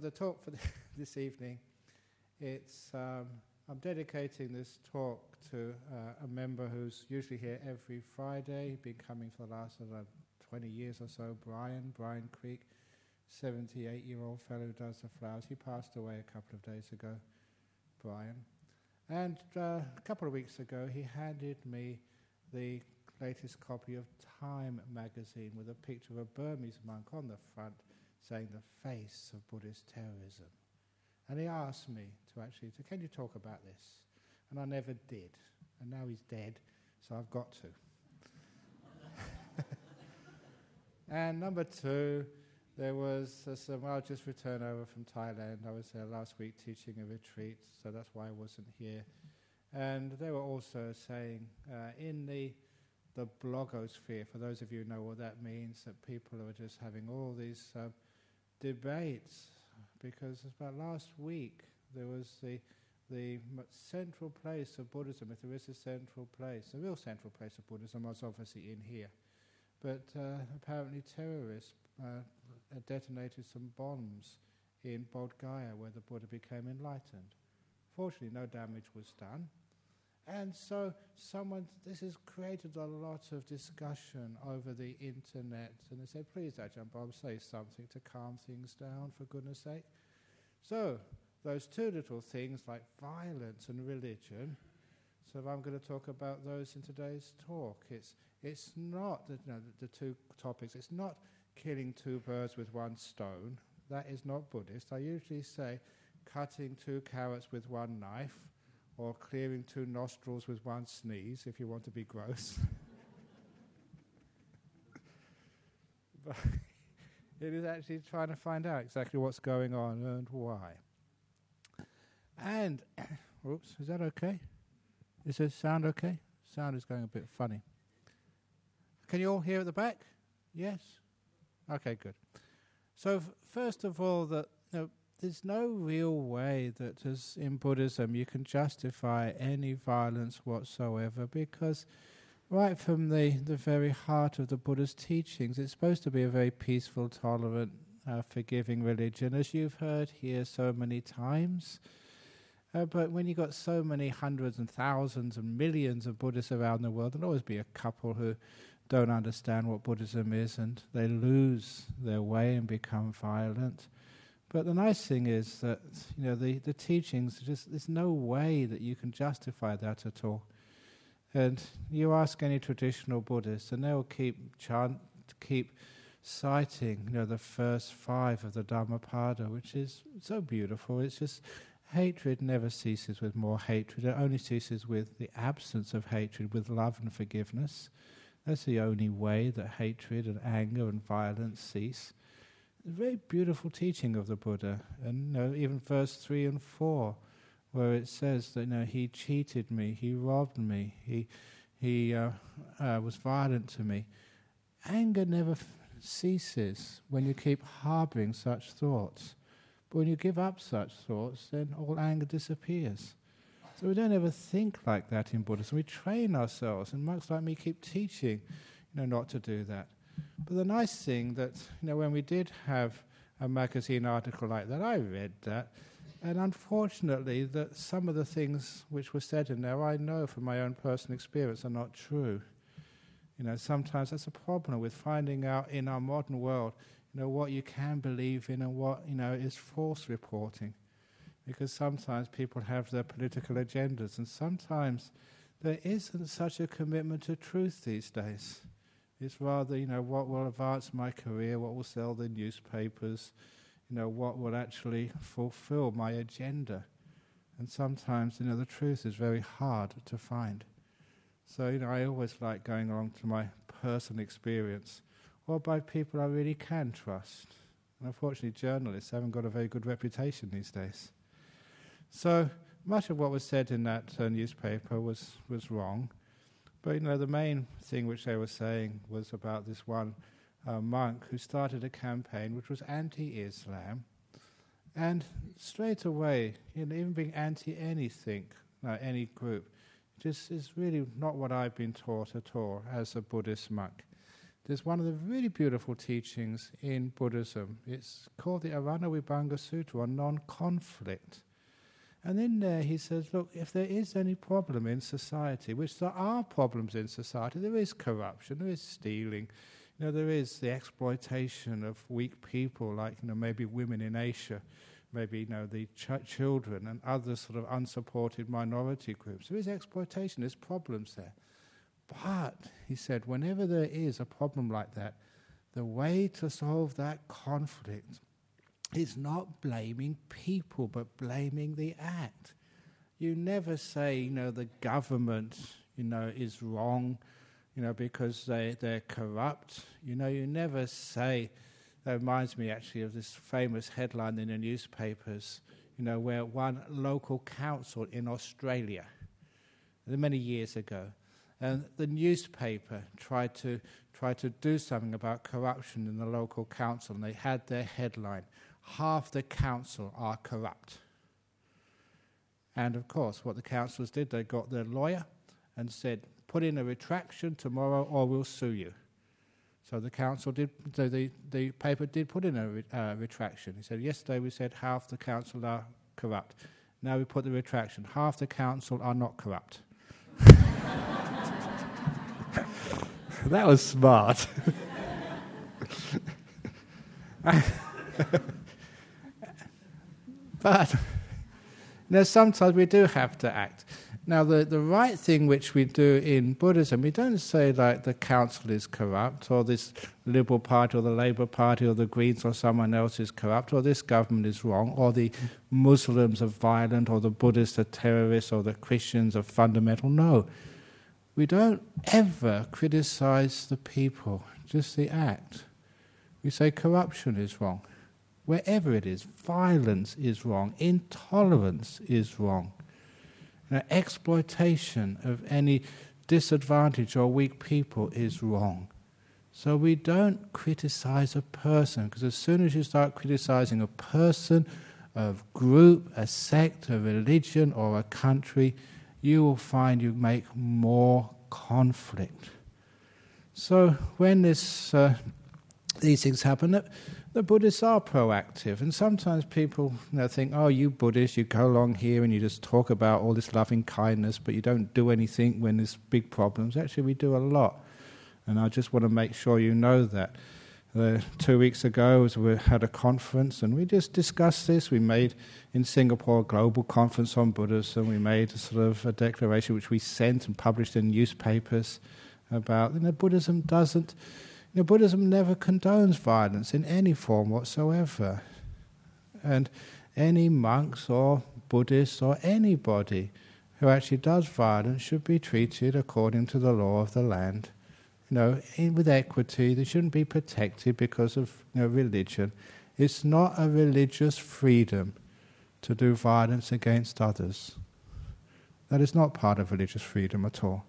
the talk for this evening, I'm dedicating this talk to a member who's usually here every Friday, been coming for the last 20 years or so, Brian Creek, 78-year-old fellow who does the flowers. He passed away a couple of days ago, Brian. And a couple of weeks ago, he handed me the latest copy of Time magazine with a picture of a Burmese monk on the front saying the face of Buddhist terrorism. And he asked me can you talk about this? And I never did. And now he's dead, so I've got to. And number two, there was I just returned over from Thailand. I was there last week teaching a retreat, so that's why I wasn't here. And they were also saying in the blogosphere, for those of you who know what that means, that people are just having all these debates, because about last week there was the central place of Buddhism, if there is a central place, the real central place of Buddhism was obviously in here. But apparently terrorists detonated some bombs in Bodh Gaya where the Buddha became enlightened. Fortunately, no damage was done. And so this has created a lot of discussion over the internet. And they said, please, Ajahn Bob, say something to calm things down, for goodness sake. So those two little things like violence and religion, so I'm going to talk about those in today's talk. It's not the two topics. It's not killing two birds with one stone. That is not Buddhist. I usually say cutting two carrots with one knife, or clearing two nostrils with one sneeze, if you want to be gross. But it is actually trying to find out exactly what's going on and why. And, oops, is that okay? Is the sound okay? Sound is going a bit funny. Can you all hear at the back? Yes? Okay, good. So first of all, there's no real way that as in Buddhism you can justify any violence whatsoever, because right from the very heart of the Buddha's teachings, it's supposed to be a very peaceful, tolerant, forgiving religion, as you've heard here so many times. But when you've got so many hundreds and thousands and millions of Buddhists around the world, there'll always be a couple who don't understand what Buddhism is, and they lose their way and become violent. But the nice thing is that the teachings, there's no way that you can justify that at all. And you ask any traditional Buddhist, and they'll keep citing the first 5 of the Dhammapada, which is so beautiful. It's just hatred never ceases with more hatred. It only ceases with the absence of hatred, with love and forgiveness. That's the only way that hatred and anger and violence cease. A very beautiful teaching of the Buddha, and even verse 3 and 4, where it says that he cheated me, he robbed me, he was violent to me. Anger never ceases when you keep harboring such thoughts. But when you give up such thoughts, then all anger disappears. So we don't ever think like that in Buddhism. We train ourselves, and monks like me keep teaching, not to do that. But the nice thing that, when we did have a magazine article like that, I read that, and unfortunately that some of the things which were said in there, I know from my own personal experience, are not true. Sometimes that's a problem with finding out in our modern world, what you can believe in and what, is false reporting. Because sometimes people have their political agendas, and sometimes there isn't such a commitment to truth these days. It's rather, what will advance my career, what will sell the newspapers, what will actually fulfill my agenda. And sometimes, the truth is very hard to find. So, I always like going along to my personal experience, or by people I really can trust. And unfortunately, journalists haven't got a very good reputation these days. So, much of what was said in that newspaper was wrong. But the main thing which they were saying was about this one monk who started a campaign which was anti-Islam, and straight away, even being anti-anything, any group, just is really not what I've been taught at all as a Buddhist monk. There's one of the really beautiful teachings in Buddhism. It's called the Arana Vibhanga Sutra, on non-conflict. And in there he says, look, if there is any problem in society, which there are problems in society, there is corruption, there is stealing, there is the exploitation of weak people, like maybe women in Asia, maybe the children and other sort of unsupported minority groups. There is exploitation, there's problems there. But, he said, whenever there is a problem like that, the way to solve that conflict is not blaming people, but blaming the act. You never say, the government, is wrong, because they're corrupt. You never say, that reminds me actually of this famous headline in the newspapers, where one local council in Australia, many years ago, and the newspaper tried to do something about corruption in the local council, and they had their headline, half the council are corrupt. And of course, what the councillors did, they got their lawyer and said, put in a retraction tomorrow or we'll sue you. So the council did, the paper did put in a retraction. He said, yesterday we said half the council are corrupt. Now we put the retraction, half the council are not corrupt. That was smart. But sometimes we do have to act. Now, the right thing which we do in Buddhism, we don't say like the council is corrupt, or this Liberal Party, or the Labour Party, or the Greens, or someone else is corrupt, or this government is wrong, or the Muslims are violent, or the Buddhists are terrorists, or the Christians are fundamental. No. We don't ever criticize the people, just the act. We say corruption is wrong. Wherever it is, violence is wrong, intolerance is wrong. Exploitation of any disadvantaged or weak people is wrong. So we don't criticize a person, because as soon as you start criticizing a person, a group, a sect, a religion, or a country, you will find you make more conflict. So when these things happen, the Buddhists are proactive, and sometimes people think, oh, you Buddhists, you go along here and you just talk about all this loving kindness, but you don't do anything when there's big problems. Actually, we do a lot, and I just want to make sure you know that. 2 weeks ago, we had a conference, and we just discussed this. We made, in Singapore, a global conference on Buddhism. We made a sort of a declaration which we sent and published in newspapers about, Buddhism doesn't... Buddhism never condones violence in any form whatsoever. And any monks or Buddhists or anybody who actually does violence should be treated according to the law of the land. With equity. They shouldn't be protected because of religion. It's not a religious freedom to do violence against others. That is not part of religious freedom at all.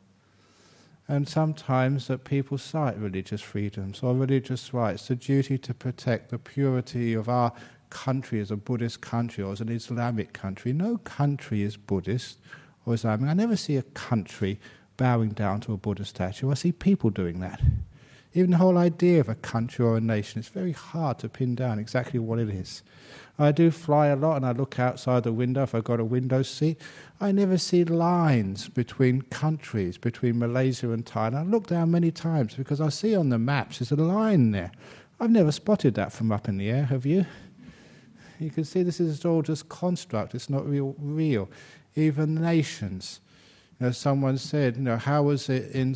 And sometimes that people cite religious freedoms or religious rights, the duty to protect the purity of our country as a Buddhist country or as an Islamic country. No country is Buddhist or Islamic. I never see a country bowing down to a Buddha statue. I see people doing that. Even the whole idea of a country or a nation, it's very hard to pin down exactly what it is. I do fly a lot, and I look outside the window if I've got a window seat. I never see lines between countries, between Malaysia and Thailand. I look down many times because I see on the maps there's a line there. I've never spotted that from up in the air, have you? You can see this is all just construct. It's not real. Even nations. Someone said, how was it in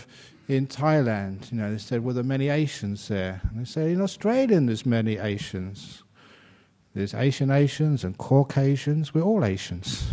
Thailand? They said, well, there are many Asians there. And they said, in Australia there's many Asians. There's Asian Asians and Caucasians. We're all Asians.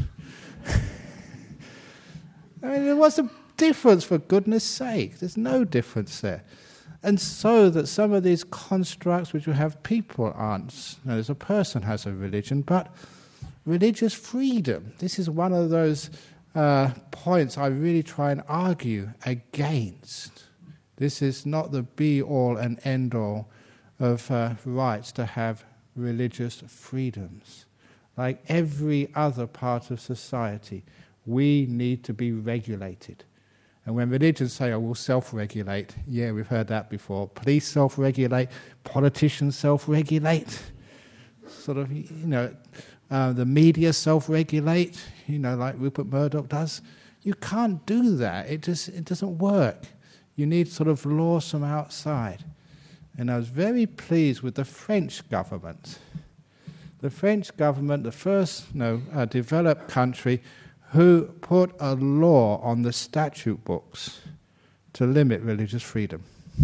What's the difference, for goodness sake? There's no difference there. And so that some of these constructs which we have, people aren't. There's a person has a religion, but religious freedom, this is one of those points I really try and argue against. This is not the be-all and end-all of rights to have religious freedoms. Like every other part of society, we need to be regulated. And when religions say, oh, we'll self-regulate, yeah, we've heard that before. Police self-regulate, politicians self-regulate, sort of, the media self-regulate, like Rupert Murdoch does. You can't do that. It doesn't work. You need sort of laws from outside. And I was very pleased with the French government. The French government, the first developed country who put a law on the statute books to limit religious freedom.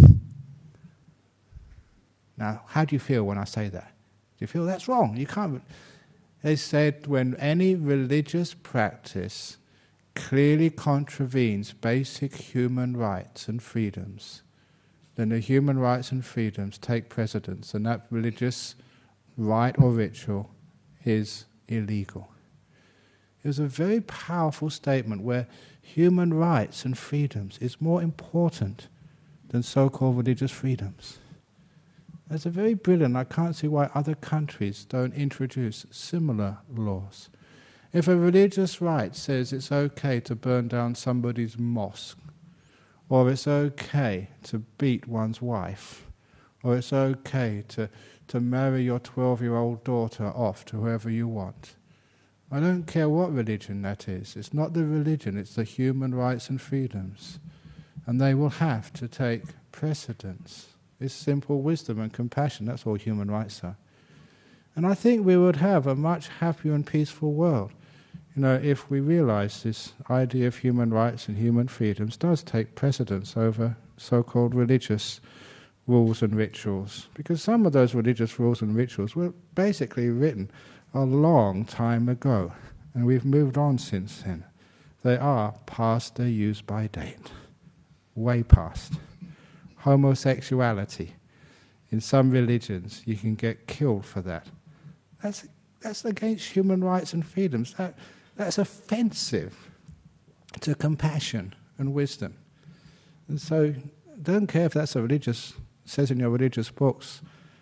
Now, how do you feel when I say that? Do you feel that's wrong? You can't. They said when any religious practice clearly contravenes basic human rights and freedoms, then the human rights and freedoms take precedence, and that religious rite or ritual is illegal. It was a very powerful statement where human rights and freedoms is more important than so-called religious freedoms. That's a very brilliant. I can't see why other countries don't introduce similar laws. If a religious right says it's okay to burn down somebody's mosque, or it's okay to beat one's wife, or it's okay to marry your 12-year-old daughter off to whoever you want, I don't care what religion that is. It's not the religion, it's the human rights and freedoms. And they will have to take precedence. It's simple wisdom and compassion. That's all human rights are. And I think we would have a much happier and peaceful world, if we realize this idea of human rights and human freedoms does take precedence over so-called religious rules and rituals. Because some of those religious rules and rituals were basically written a long time ago, and we've moved on since then. They are past their use-by date, way past. Homosexuality, in some religions, you can get killed for that. That's against human rights and freedoms. That's offensive to compassion and wisdom. And so, don't care if that's says in your religious books,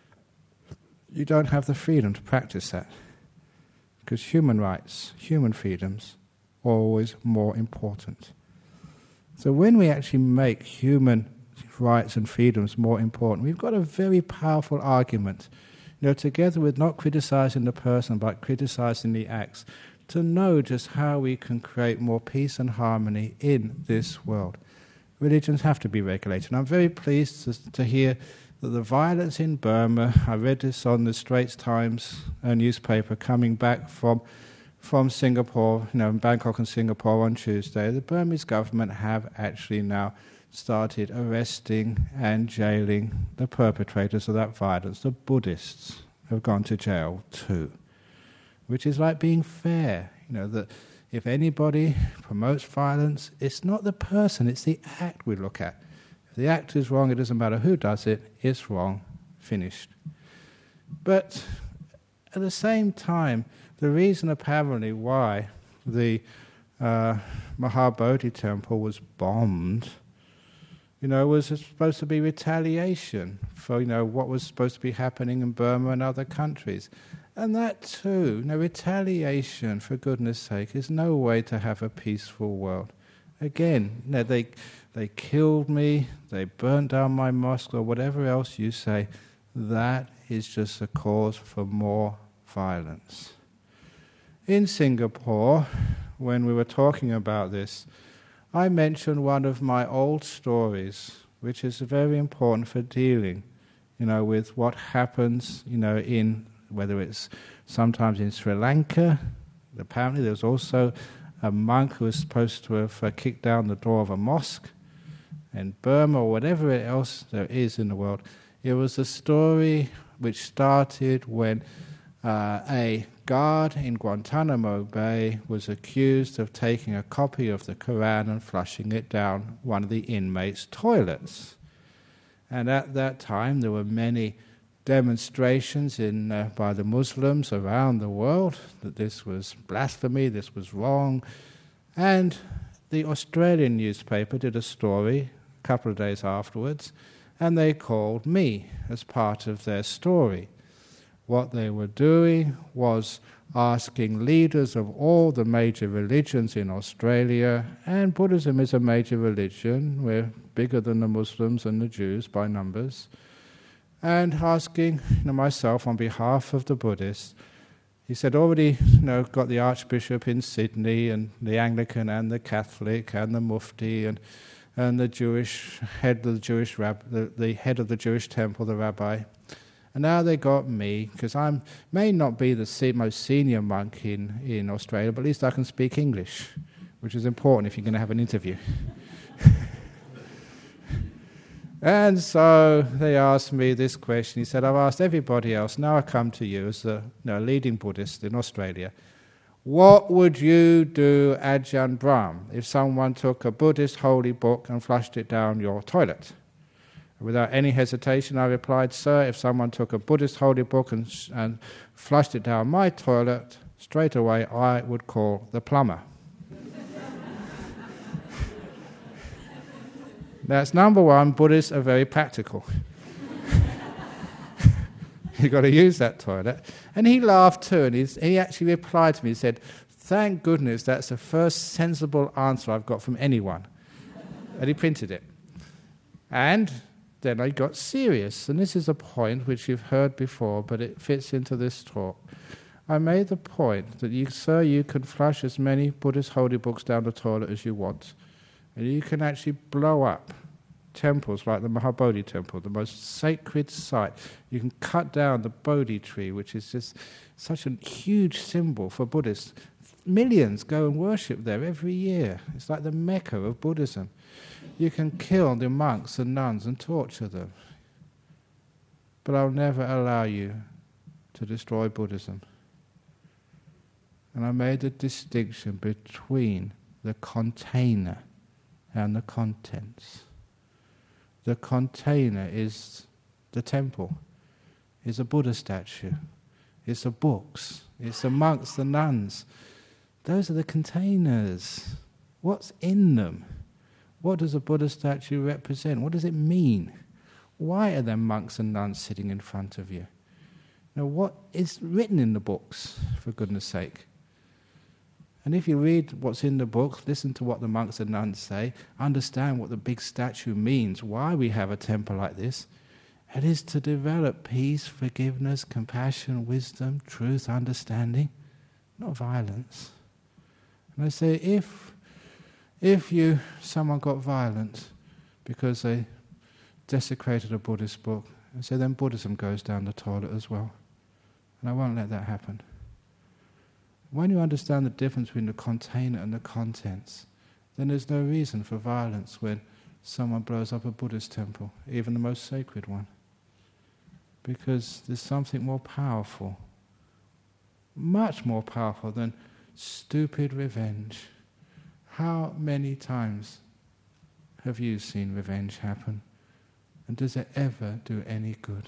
you don't have the freedom to practice that. Because human rights, human freedoms, are always more important. So when we actually make human rights and freedoms more important, we've got a very powerful argument, together with not criticizing the person but criticizing the acts, to know just how we can create more peace and harmony in this world. Religions have to be regulated. And I'm very pleased to hear that the violence in Burma, I read this on the Straits Times newspaper coming back from Singapore, in Bangkok and Singapore on Tuesday, the Burmese government have actually now started arresting and jailing the perpetrators of that violence. The Buddhists have gone to jail too, which is like being fair, that if anybody promotes violence, it's not the person, it's the act we look at. If the act is wrong, it doesn't matter who does it, it's wrong, finished. But at the same time, the reason apparently why the Mahabodhi temple was bombed, was supposed to be retaliation for, what was supposed to be happening in Burma and other countries. And that too, retaliation, for goodness sake, is no way to have a peaceful world. Again, they killed me, they burnt down my mosque, or whatever else you say. That is just a cause for more violence. In Singapore, when we were talking about this, I mentioned one of my old stories, which is very important for dealing, with what happens, in whether it's sometimes in Sri Lanka. Apparently there was also a monk who was supposed to have kicked down the door of a mosque, in Burma or whatever else there is in the world. It was a story which started when a guard in Guantanamo Bay was accused of taking a copy of the Quran and flushing it down one of the inmates' toilets. And at that time there were many demonstrations by the Muslims around the world that this was blasphemy, this was wrong. And the Australian newspaper did a story a couple of days afterwards, and they called me as part of their story. What they were doing was asking leaders of all the major religions in Australia, and Buddhism is a major religion, we're bigger than the Muslims and the Jews by numbers, and asking myself on behalf of the Buddhists. He said already got the Archbishop in Sydney and the Anglican and the Catholic and the Mufti and the Jewish head of the Jewish the head of the Jewish temple, the rabbi. And now they got me, because I may not be the most senior monk in Australia, but at least I can speak English, which is important if you're going to have an interview. And so they asked me this question. He said, I've asked everybody else, now I come to you as a leading Buddhist in Australia. What would you do, Ajahn Brahm, if someone took a Buddhist holy book and flushed it down your toilet? Without any hesitation, I replied, sir, if someone took a Buddhist holy book and flushed it down my toilet, straight away I would call the plumber. That's number one, Buddhists are very practical. You've got to use that toilet. And he laughed too, and he actually replied to me, he said, thank goodness that's the first sensible answer I've got from anyone. And he printed it. And then I got serious, and this is a point which you've heard before, but it fits into this talk. I made the point that you can flush as many Buddhist holy books down the toilet as you want, and you can actually blow up temples like the Mahabodhi temple, the most sacred site. You can cut down the Bodhi tree, which is just such a huge symbol for Buddhists. Millions go and worship there every year. It's like the Mecca of Buddhism. You can kill the monks and nuns and torture them. But I'll never allow you to destroy Buddhism. And I made a distinction between the container and the contents. The container is the temple, is a Buddha statue, it's the books, it's the monks, the nuns. Those are the containers. What's in them? What does a Buddha statue represent? What does it mean? Why are there monks and nuns sitting in front of you? Now, what is written in the books, for goodness sake? And if you read what's in the book, listen to what the monks and nuns say, understand what the big statue means, why we have a temple like this, it is to develop peace, forgiveness, compassion, wisdom, truth, understanding, not violence. And I say, if someone got violent because they desecrated a Buddhist book, I say then Buddhism goes down the toilet as well. And I won't let that happen. When you understand the difference between the container and the contents, then there's no reason for violence when someone blows up a Buddhist temple, even the most sacred one. Because there's something more powerful, much more powerful than stupid revenge. How many times have you seen revenge happen? And does it ever do any good?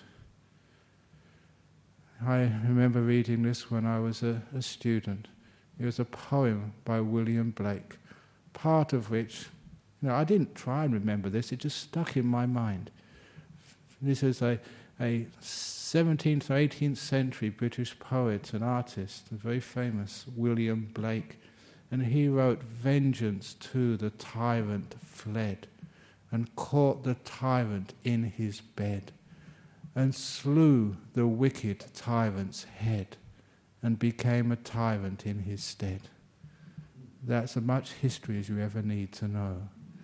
I remember reading this when I was a student. It was a poem by William Blake, part of which, I didn't try and remember this, it just stuck in my mind. This is a 17th or 18th century British poet and artist, very famous, William Blake, and he wrote, "Vengeance to the tyrant fled, and caught the tyrant in his bed, and slew the wicked tyrant's head, and became a tyrant in his stead." That's as much history as you ever need to know.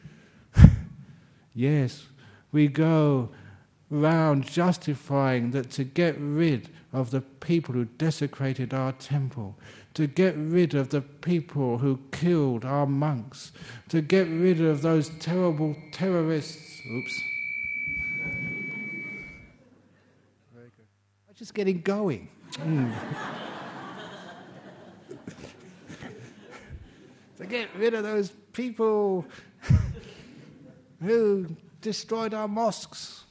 Yes, we go round justifying that to get rid of the people who desecrated our temple, to get rid of the people who killed our monks, to get rid of those terrible terrorists. Oops. Very good. I'm just getting going. To get rid of those people who destroyed our mosques.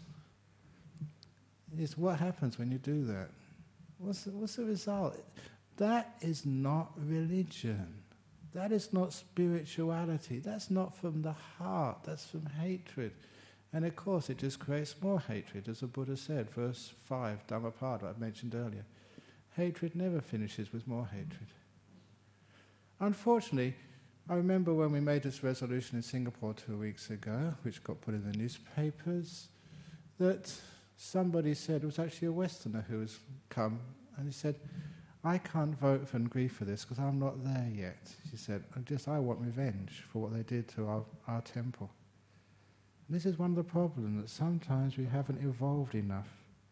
Is what happens when you do that. What's the result? That is not religion. That is not spirituality. That's not from the heart. That's from hatred. And of course it just creates more hatred, as the Buddha said, verse 5, Dhammapada, I mentioned earlier. Hatred never finishes with more hatred. Unfortunately, I remember when we made this resolution in Singapore 2 weeks ago, which got put in the newspapers, that somebody said, it was actually a Westerner who has come, and he said, I can't vote for and agree for this because I'm not there yet. She said, I want revenge for what they did to our temple. And this is one of the problems, that sometimes we haven't evolved enough,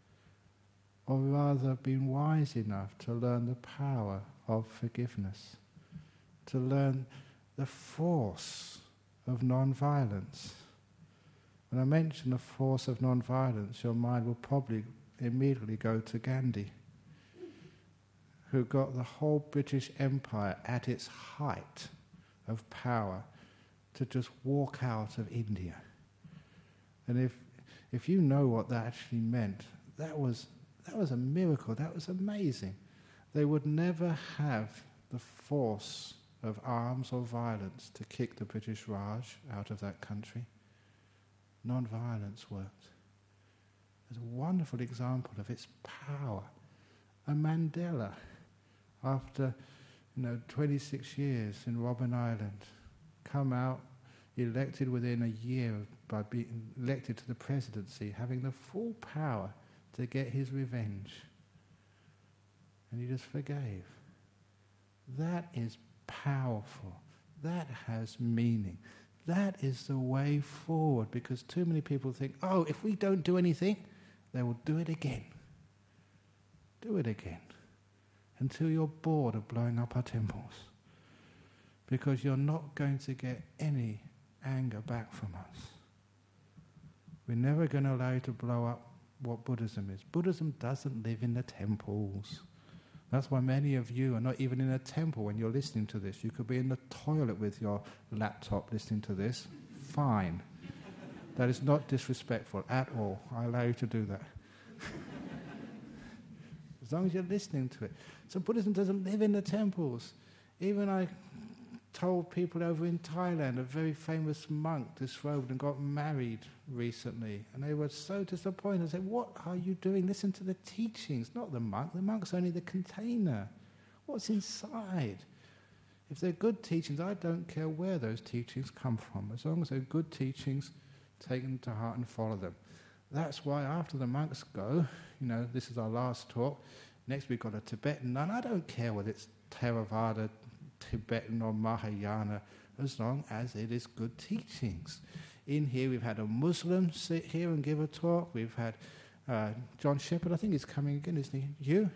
or rather been wise enough to learn the power of forgiveness, to learn the force of non-violence. When I mention the force of non-violence, your mind will probably immediately go to Gandhi, who got the whole British Empire at its height of power to just walk out of India. And if you know what that actually meant, that was a miracle, that was amazing. They would never have the force of arms or violence to kick the British Raj out of that country. Non-violence worked. It's a wonderful example of its power. And Mandela, after 26 years in Robben Island, come out elected within a year by being elected to the presidency, having the full power to get his revenge. And he just forgave. That is powerful. That has meaning. That is the way forward, because too many people think, if we don't do anything, they will do it again. Do it again. Until you're bored of blowing up our temples. Because you're not going to get any anger back from us. We're never going to allow you to blow up what Buddhism is. Buddhism doesn't live in the temples. That's why many of you are not even in a temple when you're listening to this. You could be in the toilet with your laptop listening to this. Fine. That is not disrespectful at all. I allow you to do that. As long as you're listening to it. So Buddhism doesn't live in the temples. Even I told people over in Thailand, a very famous monk disrobed and got married recently, and they were so disappointed. I said, what are you doing? Listen to the teachings, not the monk. The monk's only the container. What's inside? If they're good teachings, I don't care where those teachings come from. As long as they're good teachings, take them to heart and follow them. That's why after the monks go, this is our last talk, next we've got a Tibetan nun. I don't care whether it's Theravada, Tibetan or Mahayana, as long as it is good teachings. In here we've had a Muslim sit here and give a talk. We've had John Shepherd, I think he's coming again, isn't he? You?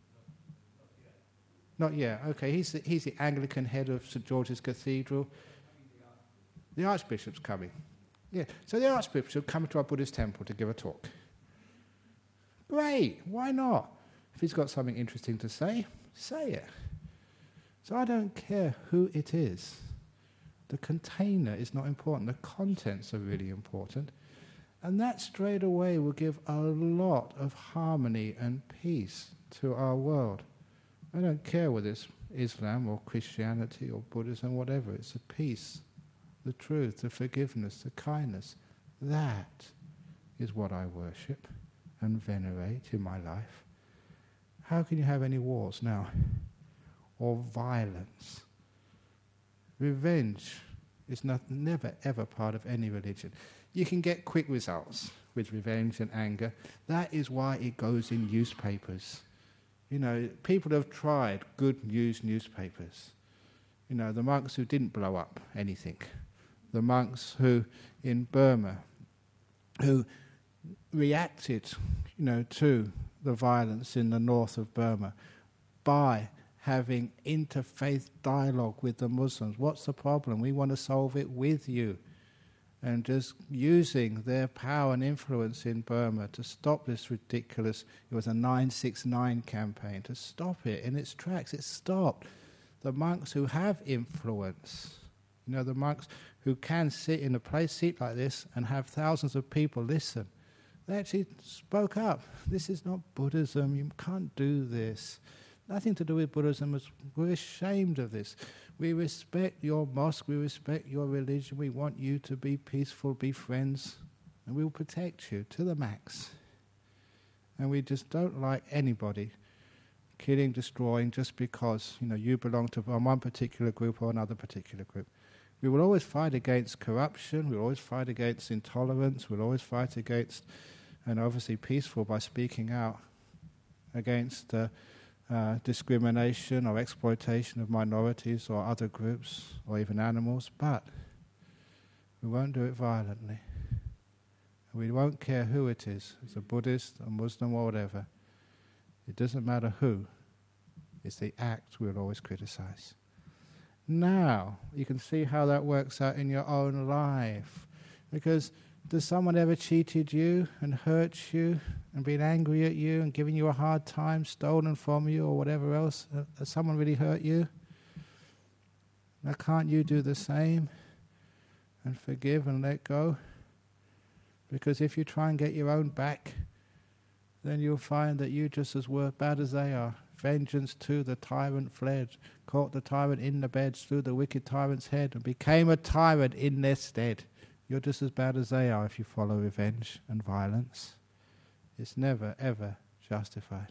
Not yet. Okay, he's the Anglican head of St George's Cathedral. The Archbishop's coming. Yeah, so the Archbishop coming to our Buddhist temple to give a talk. Great, why not? If he's got something interesting to say it. So I don't care who it is. The container is not important. The contents are really important. And that straight away will give a lot of harmony and peace to our world. I don't care whether it's Islam or Christianity or Buddhism, whatever. It's the peace, the truth, the forgiveness, the kindness. That is what I worship and venerate in my life. How can you have any wars now? Or violence? Revenge is never ever part of any religion. You can get quick results with revenge and anger. That is why it goes in newspapers. People have tried good news newspapers. The monks who didn't blow up anything. The monks who, in Burma, who reacted, to the violence in the north of Burma by having interfaith dialogue with the Muslims. What's the problem? We want to solve it with you. And just using their power and influence in Burma to stop this ridiculous, it was a 969 campaign, to stop it in its tracks. It stopped. The monks who have influence, the monks who can sit in a seat like this and have thousands of people listen, they actually spoke up. This is not Buddhism. You can't do this. Nothing to do with Buddhism. We're ashamed of this. We respect your mosque. We respect your religion. We want you to be peaceful, be friends. and we will protect you to the max. And we just don't like anybody killing, destroying, just because you belong to one particular group or another particular group. We will always fight against corruption. We'll always fight against intolerance. We'll always fight against, and obviously peaceful by speaking out against discrimination or exploitation of minorities or other groups or even animals. But we won't do it violently. We won't care who it is. It's a Buddhist, a Muslim, or whatever. It doesn't matter who. It's the act we'll always criticize. Now, you can see how that works out in your own life. Because does someone ever cheated you and hurt you and been angry at you and given you a hard time, stolen from you or whatever else? Has someone really hurt you? Now, can't you do the same and forgive and let go? Because if you try and get your own back, then you'll find that you're just as bad as they are. Vengeance too, the tyrant fled, caught the tyrant in the bed, slew the wicked tyrant's head, and became a tyrant in their stead. You're just as bad as they are if you follow revenge and violence. It's never, ever justified.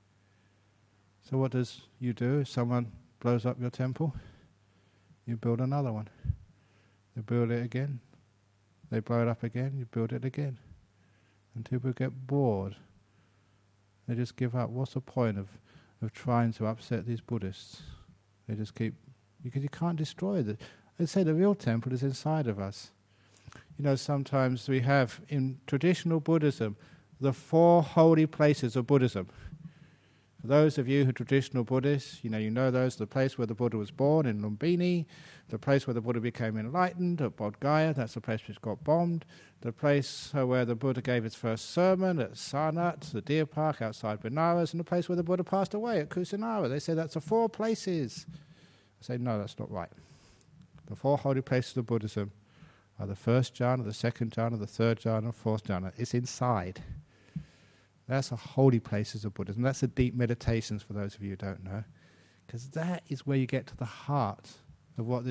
So what does you do if someone blows up your temple? You build another one. You build it again. They blow it up again, you build it again. Until people get bored. They just give up. What's the point of trying to upset these Buddhists? They just keep... Because you can't destroy it. They say the real temple is inside of us. Sometimes we have, in traditional Buddhism, the 4 holy places of Buddhism. For those of you who are traditional Buddhists, you know those, the place where the Buddha was born in Lumbini, the place where the Buddha became enlightened at Bodh Gaya, that's the place which got bombed, the place where the Buddha gave his first sermon at Sarnath, the deer park outside Benares, and the place where the Buddha passed away at Kusinara. They say that's the 4 places. I say, no, that's not right. The 4 holy places of Buddhism are the first jhana, the second jhana, the third jhana, fourth jhana. It's inside. That's the holy places of Buddhism. That's the deep meditations for those of you who don't know. Because that is where you get to the heart of what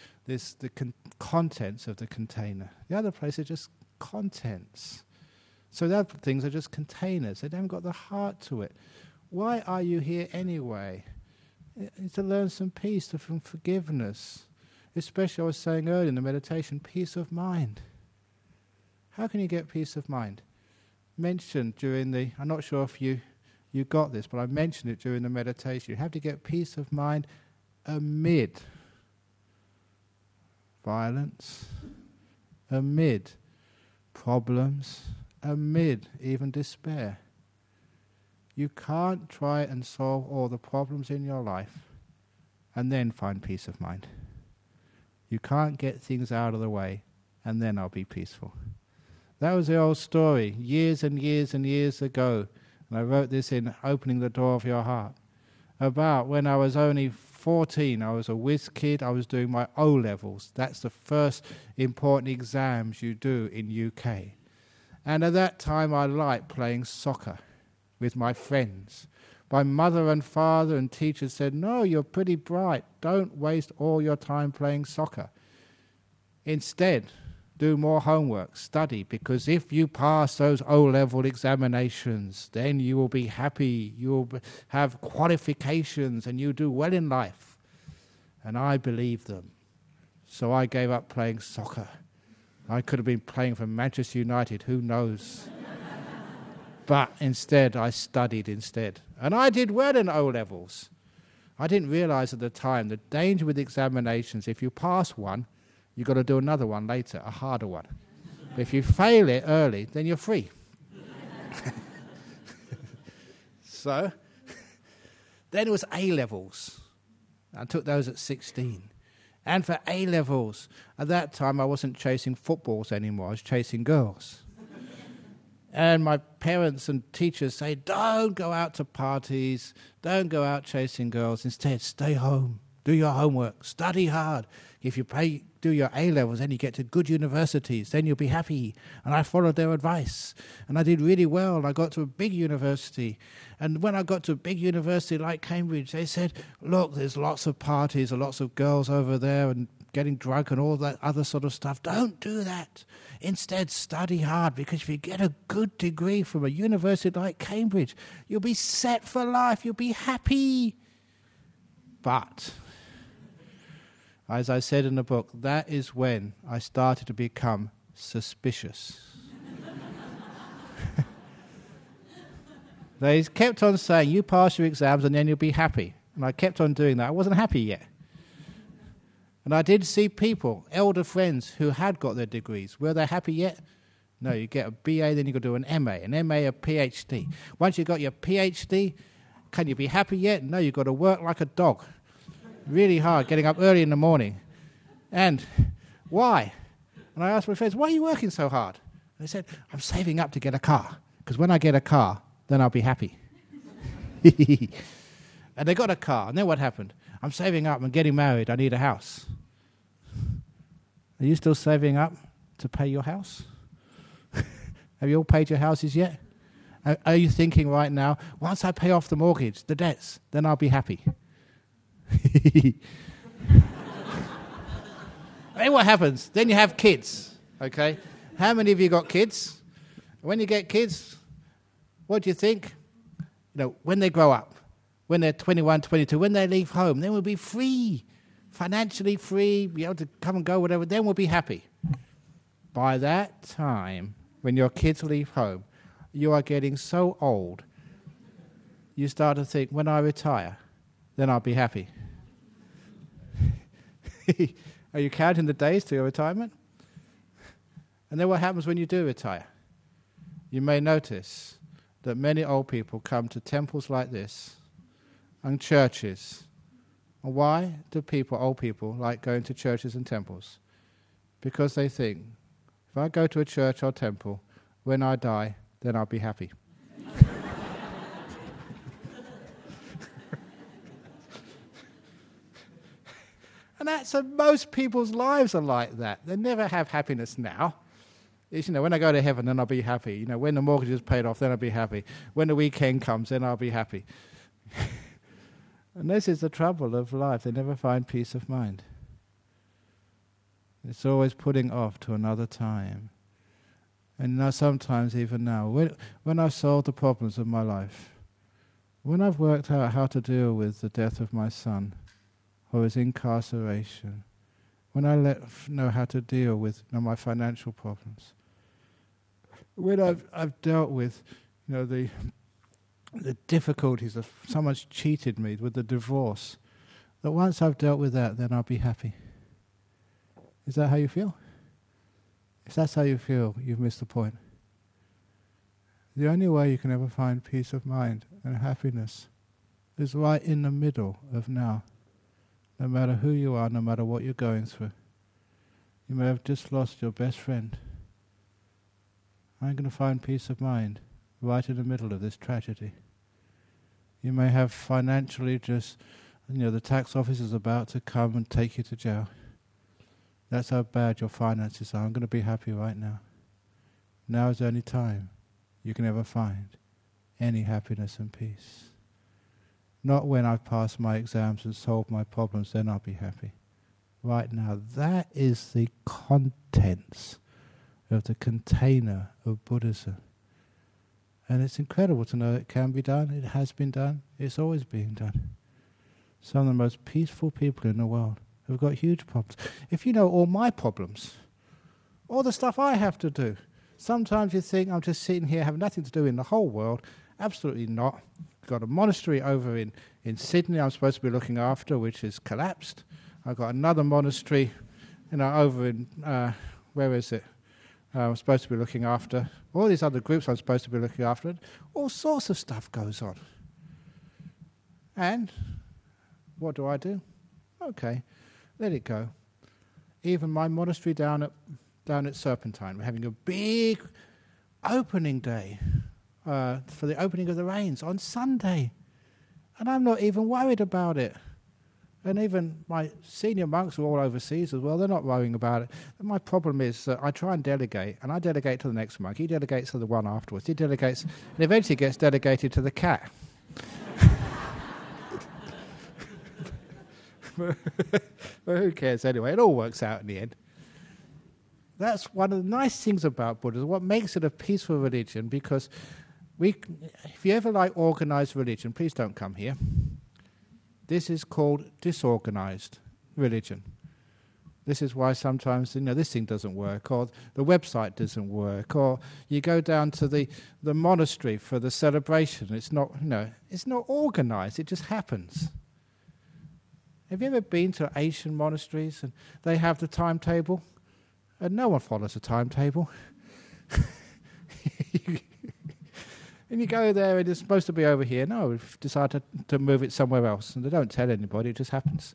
contents of the container. The other places are just contents. So the other things are just containers. They haven't got the heart to it. Why are you here anyway? It's to learn some peace, some forgiveness. Especially, I was saying earlier in the meditation, peace of mind. How can you get peace of mind? Mentioned during I'm not sure if you got this, but I mentioned it during the meditation. You have to get peace of mind amid violence, amid problems, amid even despair. You can't try and solve all the problems in your life and then find peace of mind. You can't get things out of the way and then I'll be peaceful. That was the old story, years and years and years ago, and I wrote this in Opening the Door of Your Heart, about when I was only 14, I was a whiz kid, I was doing my O-levels. That's the first important exams you do in UK. And at that time I liked playing soccer with my friends. My mother and father and teachers said, no, you're pretty bright, don't waste all your time playing soccer. Instead, do more homework, study, because if you pass those O-level examinations, then you will be happy, you will have qualifications, and you do well in life. And I believed them. So I gave up playing soccer. I could have been playing for Manchester United, who knows? But instead, I studied instead. And I did well in O-levels. I didn't realize at the time the danger with examinations, if you pass one, you've got to do another one later, a harder one. But if you fail it early, then you're free. So, then it was A-levels. I took those at 16. And for A-levels, at that time I wasn't chasing footballs anymore, I was chasing girls. And my parents and teachers say, don't go out to parties, don't go out chasing girls, instead stay home, do your homework, study hard. If you do your A-levels, then you get to good universities, then you'll be happy. And I followed their advice. And I did really well, and I got to a big university. And when I got to a big university like Cambridge, they said, look, there's lots of parties and lots of girls over there, and getting drunk and all that other sort of stuff. Don't do that. Instead, study hard, because if you get a good degree from a university like Cambridge, you'll be set for life. You'll be happy. But, as I said in the book, that is when I started to become suspicious. They kept on saying, you pass your exams and then you'll be happy. And I kept on doing that. I wasn't happy yet. And I did see people, elder friends, who had got their degrees. Were they happy yet? No, you get a BA, then you got to do an MA, a PhD. Once you got your PhD, can you be happy yet? No, you've got to work like a dog. Really hard, getting up early in the morning. And why? And I asked my friends, why are you working so hard? And they said, I'm saving up to get a car, because when I get a car, then I'll be happy. And they got a car, and then what happened? I'm saving up, I'm getting married, I need a house. Are you still saving up to pay your house? Have you all paid your houses yet? Are you thinking right now, once I pay off the mortgage, the debts, then I'll be happy? Then what happens? Then you have kids, okay? How many of you got kids? When you get kids, what do you think? When they grow up, when they're 21, 22, when they leave home, then we'll be free, financially free, be able to come and go, whatever, then we'll be happy. By that time, when your kids leave home, you are getting so old, you start to think, when I retire, then I'll be happy. Are you counting the days to your retirement? And then what happens when you do retire? You may notice that many old people come to temples like this and churches. And why do old people, like going to churches and temples? Because they think, if I go to a church or temple, when I die, then I'll be happy. And most people's lives are like that. They never have happiness now. It's, when I go to heaven, then I'll be happy. When the mortgage is paid off, then I'll be happy. When the weekend comes, then I'll be happy. And this is the trouble of life. They never find peace of mind. It's always putting off to another time. And sometimes even now, when I've solved the problems of my life, when I've worked out how to deal with the death of my son, or his incarceration, when I know how to deal with my financial problems, when I've dealt with the difficulties of someone's cheated me with the divorce, that once I've dealt with that, then I'll be happy. Is that how you feel? If that's how you feel, you've missed the point. The only way you can ever find peace of mind and happiness is right in the middle of now. No matter who you are, no matter what you're going through. You may have just lost your best friend. I'm going to find peace of mind right in the middle of this tragedy. You may have financially just, the tax office is about to come and take you to jail. That's how bad your finances are. I'm going to be happy right now. Now is the only time you can ever find any happiness and peace. Not when I've passed my exams and solved my problems, then I'll be happy. Right now, that is the contents of the container of Buddhism. And it's incredible to know it can be done, it has been done, it's always being done. Some of the most peaceful people in the world have got huge problems. If you know all my problems, all the stuff I have to do, sometimes you think I'm just sitting here having nothing to do in the whole world. Absolutely not. I've got a monastery over in Sydney I'm supposed to be looking after, which has collapsed. I've got another monastery, over in, where is it? I'm supposed to be looking after. All these other groups I'm supposed to be looking after. All sorts of stuff goes on. And what do? Okay, let it go. Even my monastery down at Serpentine, we're having a big opening day for the opening of the rains on Sunday. And I'm not even worried about it. And even my senior monks are all overseas as well. They're not worrying about it. And my problem is that I try and delegate, and I delegate to the next monk. He delegates to the one afterwards. He delegates, and eventually gets delegated to the cat. But Well, who cares anyway? It all works out in the end. That's one of the nice things about Buddhism, what makes it a peaceful religion, because if you ever like organized religion, please don't come here. This is called disorganized religion. This is why sometimes, this thing doesn't work, or the website doesn't work, or you go down to the monastery for the celebration. It's not, it's not organized. It just happens. Have you ever been to Asian monasteries and they have the timetable? And no one follows a timetable. And you go there and it's supposed to be over here. No, we've decided to move it somewhere else. And they don't tell anybody, it just happens.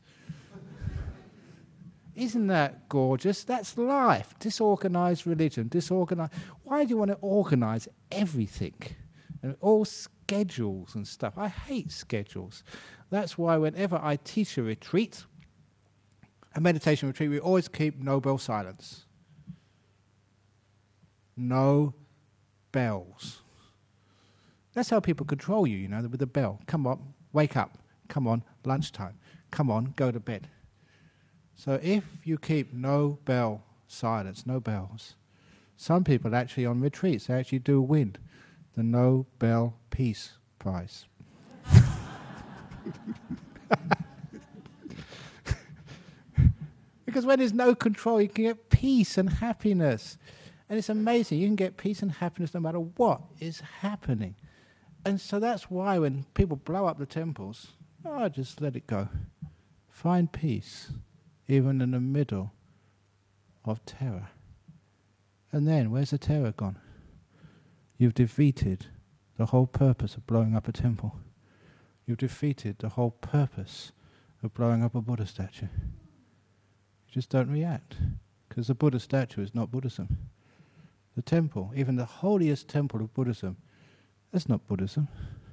Isn't that gorgeous? That's life. Disorganized religion. Why do you want to organize everything? And all schedules and stuff. I hate schedules. That's why whenever I teach a retreat, a meditation retreat, we always keep no bell silence. No bells. That's how people control you, with the bell. Come on, wake up. Come on, lunchtime. Come on, go to bed. So if you keep no bell silence, no bells, some people actually on retreats, they actually do win the Nobel Peace Prize. Because when there's no control, you can get peace and happiness. And it's amazing. You can get peace and happiness no matter what is happening. And so that's why when people blow up the temples, just let it go. Find peace, even in the middle of terror. And then, where's the terror gone? You've defeated the whole purpose of blowing up a temple. You've defeated the whole purpose of blowing up a Buddha statue. You just don't react, because the Buddha statue is not Buddhism. The temple, even the holiest temple of Buddhism, that's not Buddhism.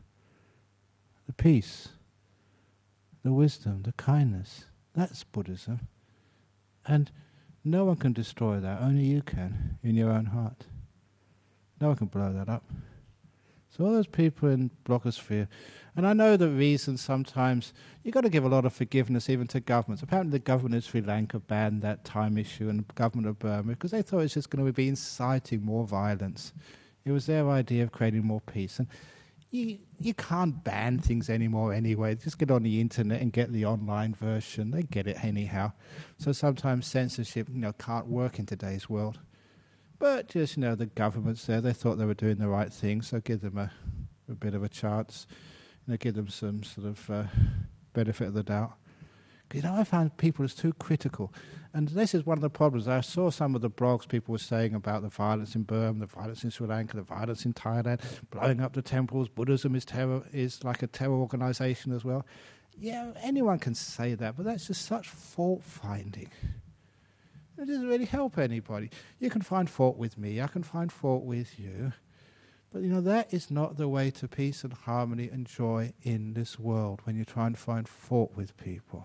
The peace, the wisdom, the kindness, that's Buddhism. And no one can destroy that, only you can, in your own heart. No one can blow that up. So all those people in blogosphere, and I know the reason sometimes, you've got to give a lot of forgiveness even to governments. Apparently the government of Sri Lanka banned that time issue, and the government of Burma, because they thought it was just going to be inciting more violence. It was their idea of creating more peace. And you can't ban things anymore anyway. Just get on the internet and get the online version. They get it anyhow. So sometimes censorship, can't work in today's world. But just, the governments there, they thought they were doing the right thing, so give them a bit of a chance. Give them some sort of benefit of the doubt. I found people as too critical. And this is one of the problems. I saw some of the blogs people were saying about the violence in Burma, the violence in Sri Lanka, the violence in Thailand, blowing up the temples. Buddhism is like a terror organization as well. Yeah, anyone can say that, but that's just such fault-finding. It doesn't really help anybody. You can find fault with me, I can find fault with you. But that is not the way to peace and harmony and joy in this world, when you try and find fault with people.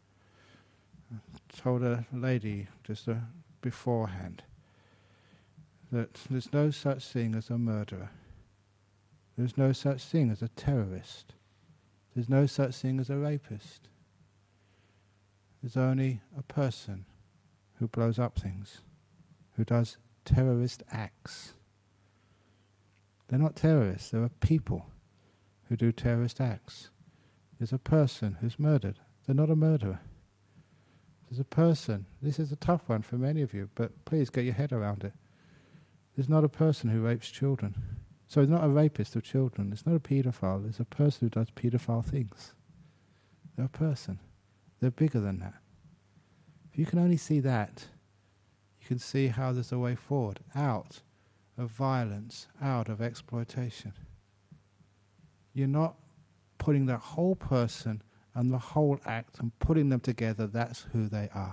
I told a lady just beforehand that there's no such thing as a murderer. There's no such thing as a terrorist. There's no such thing as a rapist. There's only a person who blows up things, who does terrorist acts. They're not terrorists, they're people who do terrorist acts. There's a person who's murdered. They're not a murderer. There's a person, this is a tough one for many of you, but please get your head around it. There's not a person who rapes children. So he's not a rapist of children. It's not a paedophile. There's a person who does paedophile things. They're a person. They're bigger than that. If you can only see that, you can see how there's a way forward, out of violence, out of exploitation. You're not putting that whole person and the whole act and putting them together, that's who they are.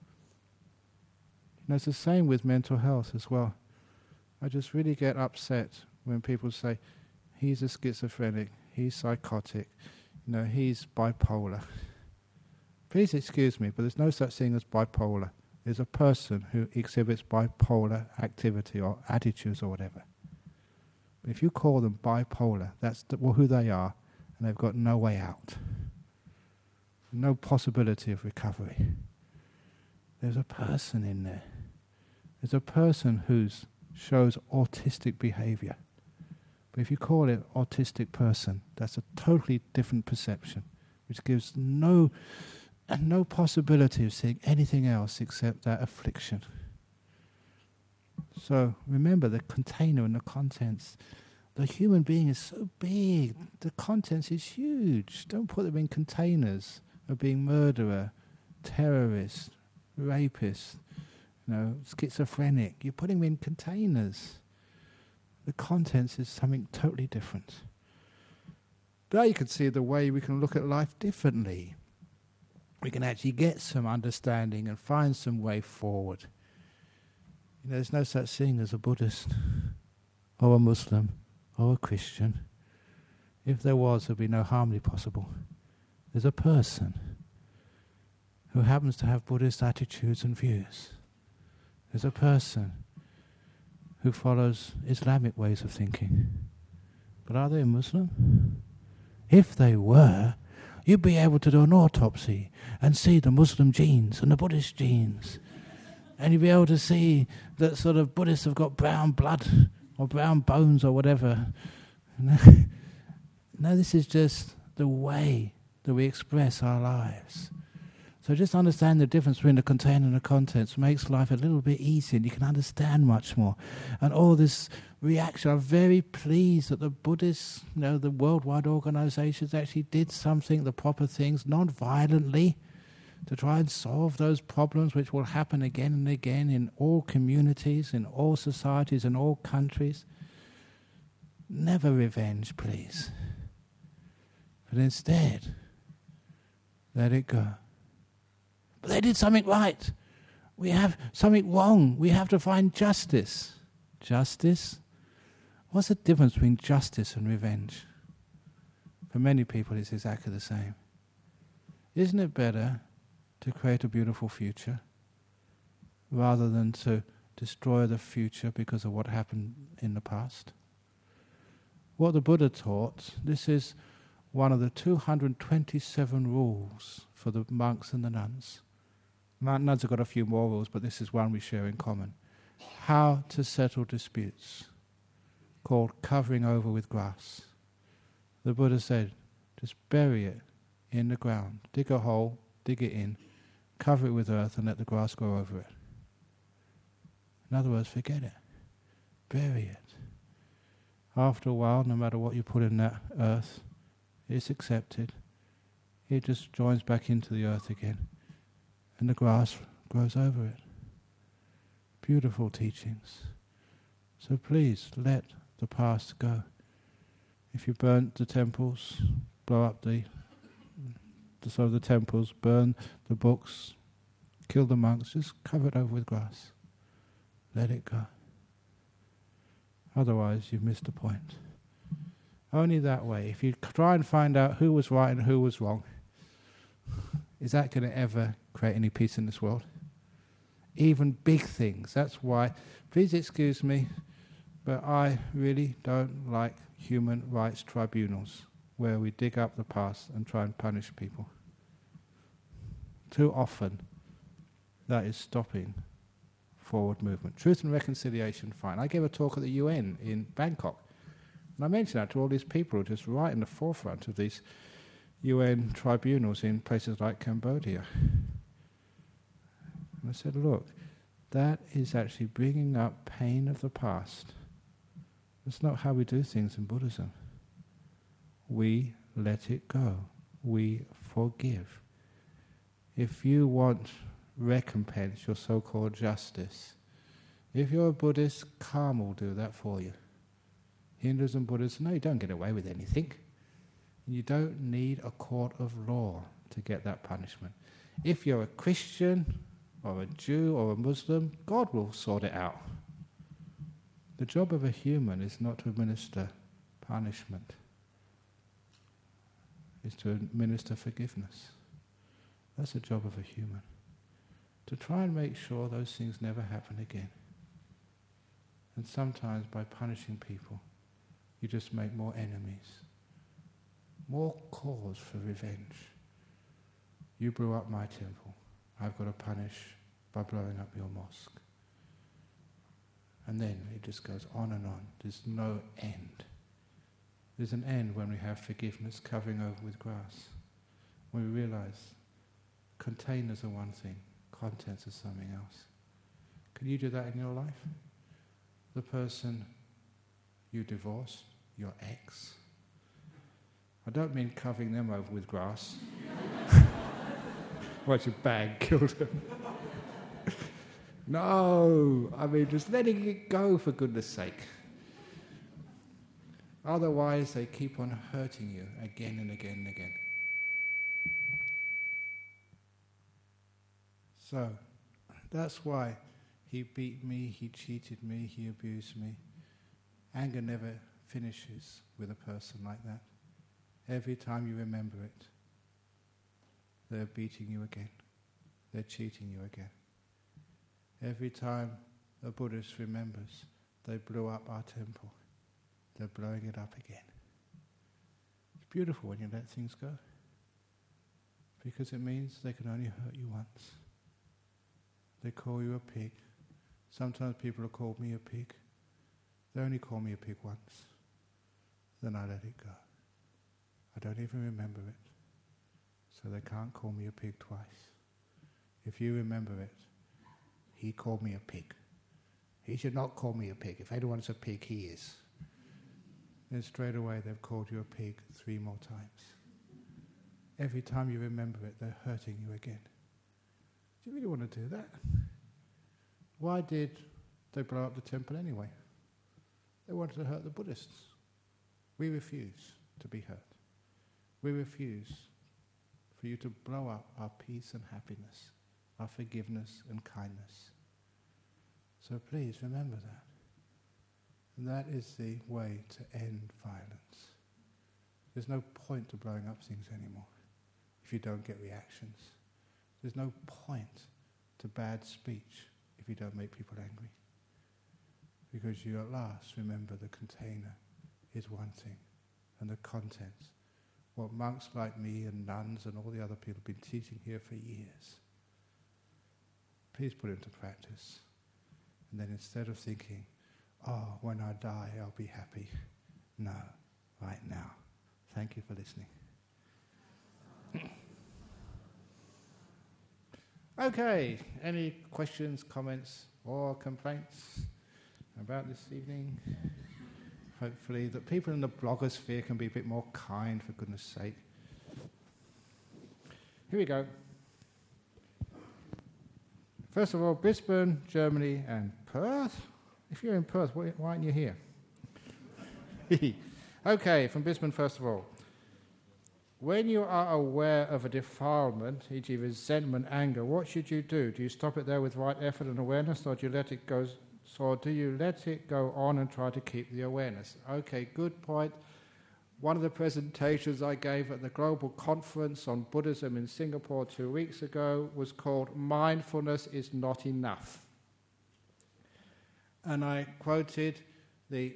It's the same with mental health as well. I just really get upset when people say, he's a schizophrenic, he's psychotic, he's bipolar. Please excuse me, but there's no such thing as bipolar. There's a person who exhibits bipolar activity or attitudes or whatever. But if you call them bipolar, that's who they are, and they've got no way out. No possibility of recovery. there's a person in there. There's a person who shows autistic behavior. But if you call it autistic person, that's a totally different perception, which gives no possibility of seeing anything else except that affliction. So remember the container and the contents. The human being is so big, the contents is huge. Don't put them in containers of being murderer, terrorist, rapist, schizophrenic. You're putting them in containers. The contents is something totally different. Now you can see the way we can look at life differently. We can actually get some understanding and find some way forward. There's no such thing as a Buddhist or a Muslim or a Christian. If there was, there'd be no harmony possible. There's a person who happens to have Buddhist attitudes and views. There's a person who follows Islamic ways of thinking. But are they a Muslim? If they were, you'd be able to do an autopsy and see the Muslim genes and the Buddhist genes. And you'd be able to see that sort of Buddhists have got brown blood or brown bones or whatever. No, this is just the way that we express our lives. So just understand the difference between the container and the contents makes life a little bit easier, and you can understand much more. And all this reaction, I'm very pleased that the Buddhists, the worldwide organizations actually did something, the proper things, non-violently, to try and solve those problems which will happen again and again in all communities, in all societies, in all countries. Never revenge, please. But instead, let it go. But they did something right. We have something wrong. We have to find justice. Justice? What's the difference between justice and revenge? For many people, it's exactly the same. Isn't it better to create a beautiful future rather than to destroy the future because of what happened in the past? What the Buddha taught, this is one of the 227 rules for the monks and the nuns. Nuns have got a few more rules, but this is one we share in common. How to settle disputes, called covering over with grass. The Buddha said, just bury it in the ground. Dig a hole, dig it in, cover it with earth and let the grass grow over it. In other words, forget it. Bury it. After a while, no matter what you put in that earth, it's accepted. It just joins back into the earth again. And the grass grows over it. Beautiful teachings. So please, let the past go. If you burnt the temples, blow up the temples, burn the books, kill the monks, just cover it over with grass. Let it go. Otherwise, you've missed the point. Only that way, if you try and find out who was right and who was wrong, is that going to ever create any peace in this world? Even big things. That's why, please excuse me, but I really don't like human rights tribunals where we dig up the past and try and punish people. Too often, that is stopping forward movement. Truth and reconciliation, fine. I gave a talk at the UN in Bangkok, and I mentioned that to all these people who are just right in the forefront of these UN tribunals in places like Cambodia. And I said, look, that is actually bringing up pain of the past. That's not how we do things in Buddhism. We let it go. We forgive. If you want recompense, your so-called justice, if you're a Buddhist, karma will do that for you. Hindus and Buddhists, no, you don't get away with anything. You don't need a court of law to get that punishment. If you're a Christian or a Jew or a Muslim, God will sort it out. The job of a human is not to administer punishment. It's to administer forgiveness. That's the job of a human. To try and make sure those things never happen again. And sometimes by punishing people, you just make more enemies. More cause for revenge. You blew up my temple. I've got to punish by blowing up your mosque. And then it just goes on and on. There's no end. There's an end when we have forgiveness covering over with grass. When we realize containers are one thing, contents are something else. Can you do that in your life? The person you divorced, your ex. I don't mean covering them over with grass. Once your bag killed them. No, I mean just letting it go for goodness sake. Otherwise they keep on hurting you again and again and again. So, that's why he beat me, he cheated me, he abused me. Anger never finishes with a person like that. Every time you remember it, they're beating you again. They're cheating you again. Every time a Buddhist remembers, they blew up our temple. They're blowing it up again. It's beautiful when you let things go, because it means they can only hurt you once. They call you a pig. Sometimes people have called me a pig. They only call me a pig once. Then I let it go. I don't even remember it. So they can't call me a pig twice. If you remember it, he called me a pig. He should not call me a pig. If anyone's a pig, he is. Then straight away they've called you a pig 3 more times. Every time you remember it, they're hurting you again. Do you really want to do that? Why did they blow up the temple anyway? They wanted to hurt the Buddhists. We refuse to be hurt. We refuse for you to blow up our peace and happiness, our forgiveness and kindness. So please remember that. And that is the way to end violence. There's no point to blowing up things anymore if you don't get reactions. There's no point to bad speech if you don't make people angry. Because you at last remember the container is one thing and the contents. What monks like me and nuns and all the other people have been teaching here for years. Please put it into practice. And then instead of thinking, oh, when I die I'll be happy. No, right now. Thank you for listening. Okay, any questions, comments or complaints about this evening? Hopefully that people in the blogosphere can be a bit more kind, for goodness sake. Here we go. First of all, Brisbane, Germany and Perth. If you're in Perth, why aren't you here? Okay, from Brisbane first of all. When you are aware of a defilement, e.g. resentment, anger, what should you do? Do you stop it there with right effort and awareness, or do you let it go? So do you let it go on and try to keep the awareness? Okay, good point. One of the presentations I gave at the Global Conference on Buddhism in Singapore 2 weeks ago was called Mindfulness is Not Enough. And I quoted the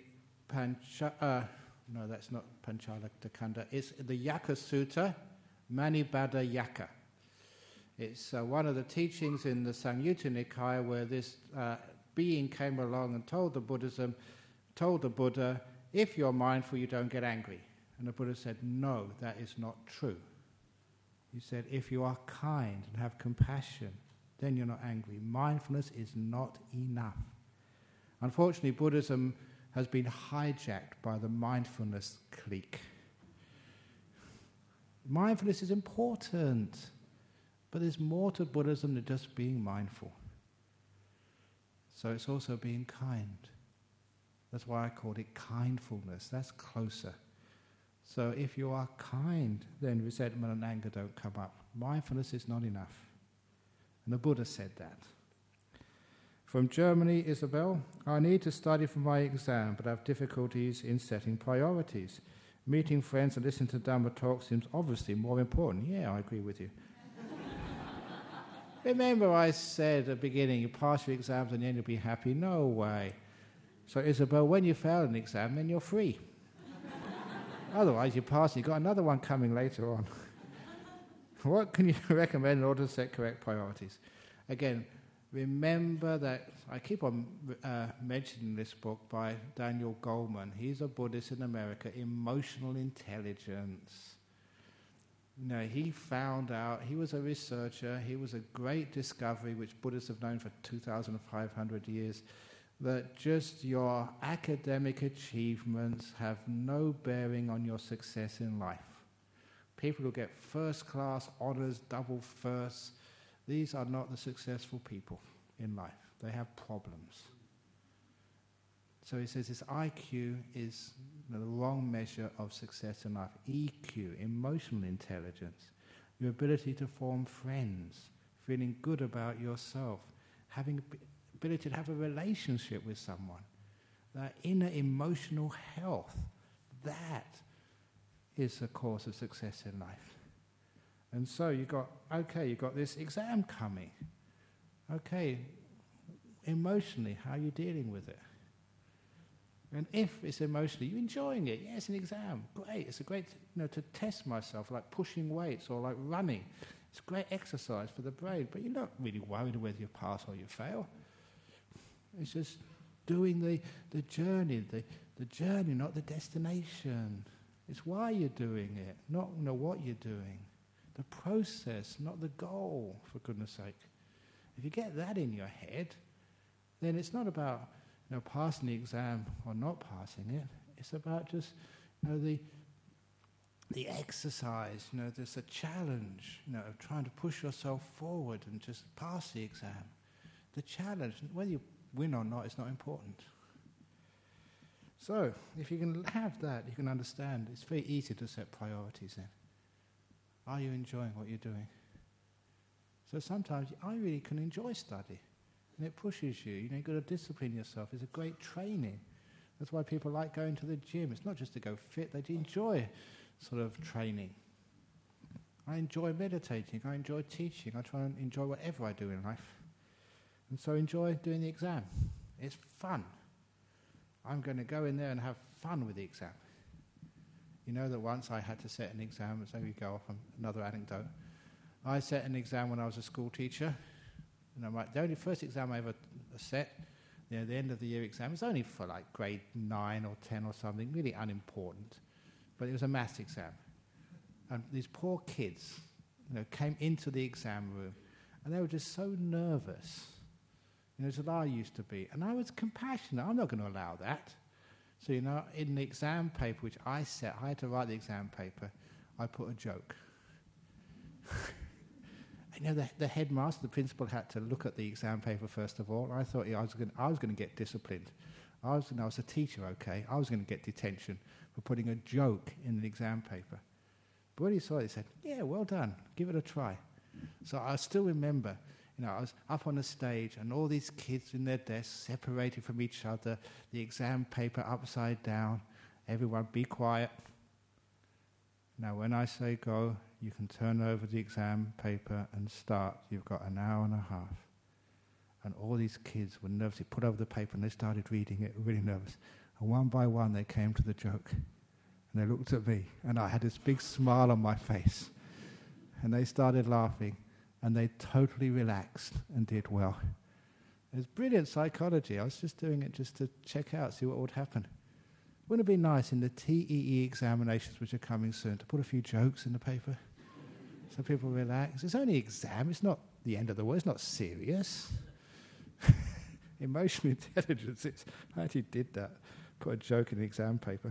no, that's not Panchalakkhanda. It's the Yaka Sutta, Manibhadda Yaka. It's one of the teachings in the Samyutta Nikaya where this being came along and told the Buddha, if you're mindful, you don't get angry. And the Buddha said, no, that is not true. He said, if you are kind and have compassion, then you're not angry. Mindfulness is not enough. Unfortunately, Buddhism has been hijacked by the mindfulness clique. Mindfulness is important, but there's more to Buddhism than just being mindful. So it's also being kind. That's why I called it kindfulness. That's closer. So if you are kind, then resentment and anger don't come up. Mindfulness is not enough. And the Buddha said that. From Germany, Isabel, I need to study for my exam, but have difficulties in setting priorities. Meeting friends and listening to Dhamma talk seems obviously more important. Yeah, I agree with you. Remember I said at the beginning, you pass your exams and then you'll be happy? No way. So Isabel, when you fail an exam, then you're free. Otherwise you pass, you've got another one coming later on. What can you recommend in order to set correct priorities? Again, remember that, I keep on mentioning this book by Daniel Goleman. He's a Buddhist in America, Emotional Intelligence. He found out, he was a researcher, he was a great discovery, which Buddhists have known for 2,500 years, that just your academic achievements have no bearing on your success in life. People who get first class honours, double firsts, these are not the successful people in life. They have problems. So he says this IQ is the wrong measure of success in life. EQ, emotional intelligence, your ability to form friends, feeling good about yourself, having ability to have a relationship with someone, that inner emotional health, that is the cause of success in life. And so you've got this exam coming. Okay, emotionally, how are you dealing with it? And if it's emotionally, you're enjoying it. Yeah, it's an exam. Great. It's a great, to test myself, like pushing weights or like running. It's great exercise for the brain, but you're not really worried whether you pass or you fail. It's just doing the journey, the journey, not the destination. It's why you're doing it, not what you're doing. The process, not the goal, for goodness sake. If you get that in your head, then it's not about passing the exam or not passing it. It's about just the exercise. There's a challenge. Of trying to push yourself forward and just pass the exam. The challenge, whether you win or not, is not important. So, if you can have that, you can understand. It's very easy to set priorities then. Are you enjoying what you're doing? So sometimes I really can enjoy study. And it pushes you. You've got to discipline yourself. It's a great training. That's why people like going to the gym. It's not just to go fit. They enjoy sort of training. I enjoy meditating. I enjoy teaching. I try and enjoy whatever I do in life. And so enjoy doing the exam. It's fun. I'm going to go in there and have fun with the exam. You know that once I had to set an exam, so we go off on another anecdote. I set an exam when I was a school teacher. The only first exam I ever set, the end of the year exam, was only for like grade 9 or 10 or something, really unimportant. But it was a maths exam. And these poor kids, came into the exam room, and they were just so nervous, as I used to be. And I was compassionate. I'm not going to allow that. So, in the exam paper, which I set, I had to write the exam paper, I put a joke. The headmaster, the principal, had to look at the exam paper first of all. I thought I was going to get disciplined. I was a teacher, okay. I was going to get detention for putting a joke in the exam paper. But when he saw it, he said, "Yeah, well done. Give it a try." So I still remember, I was up on the stage and all these kids in their desks, separated from each other, the exam paper upside down. Everyone, be quiet. Now, when I say go, you can turn over the exam paper and start. You've got an hour and a half. And all these kids were nervous. They put over the paper and they started reading it, really nervous. And one by one, they came to the joke. And they looked at me. And I had this big smile on my face. And they started laughing. And they totally relaxed and did well. It was brilliant psychology. I was just doing it just to check out, see what would happen. Wouldn't it be nice in the TEE examinations, which are coming soon, to put a few jokes in the paper so people relax? It's only an exam. It's not the end of the world. It's not serious. Emotional intelligence. I actually did that. Put a joke in the exam paper.